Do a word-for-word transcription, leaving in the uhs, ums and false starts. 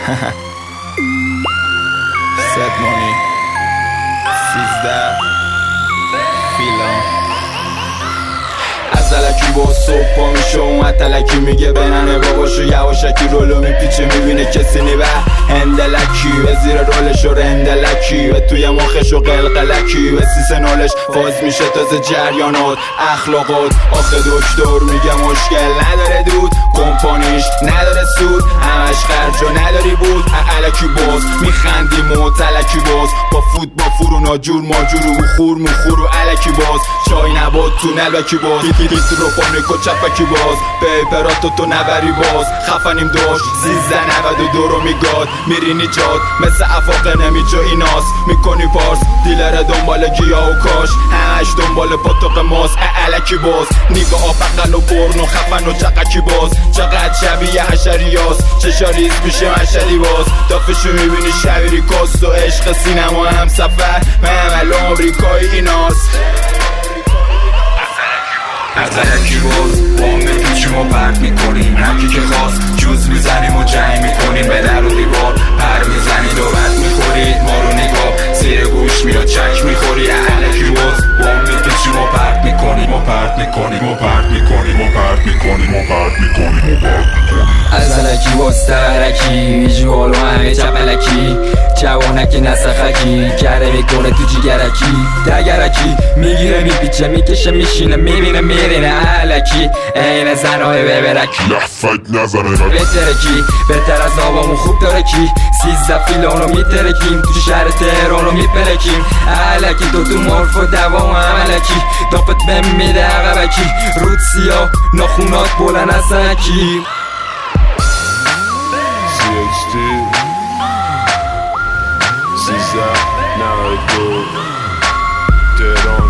ست مانی سیزده فیلان از علکی با صبح پا میشه اومد تلکی میگه بننه باباشو یواشکی رولو میپیچه میبینه کسی نیبه هندلکی به زیر رولشو رندلکی به توی مخشو قلقلکی به سیس نولش فاز میشه تازه جریانات اخلاقات آخه دکتر میگه مشکل نداره دود کمپانیش نداره سود همش خرج و نداری بود علکی باز میخندی موتلکی باز با فوت با فرونا جور ماجور و مخور مخور و علکی باز چای نباد تو نلبکی باز هیت رو پانیک و چپکی باز پیپراتو تو نبری باز خفنیم داشت سیزده نود و دو رو میگاد میری نجات مثل افاقه نمیجا ایناس میکنی پارس دیلر دنبال گیاه و کاش همش دنبال پاتوق ماست علکی باز نگاه بقل و پرن و خفن و چقکی باز چقدر شبیه حشریاست چشا ریز میشه مشلی باز دافشو میبینی شبیری کاست و عشق سینما هم سفر محمل آمریکایی ایناست از علکی باز با میپیچیم و پرد میکنیم هرکی که خواست جوز میزنیم و جنگ میکنیم به در و دیوار پر میزنید و بد میخورید ما رو نگاه زیر گوش میاد چک میخوری علکی باز با میپیچیم و پرد میکنیم و پرد میکنیم و پرد میکنیم و پرد میکنیم و پرد میکنیم و پرد میکنیم از علکی باز ترکی جوالو همه چپلکی جوانکی نسخکی گره میکنه تو جیگرکی دگرکی میگیره میپیچه میکشه میشینه میبینه میرینه علکی این زنهای ببرکی لفک نزنه بترکی بهتر از آبامون خوب داره کی سیزده فیلانو میترکیم تو شهر تهرانو میپلکیم علکی دو تو مورف و دوام علکی داپت بهم میده عقبکی رود سیاه ناخونات بلن از سنکی سی اچ دی سیزده نود و دو تهران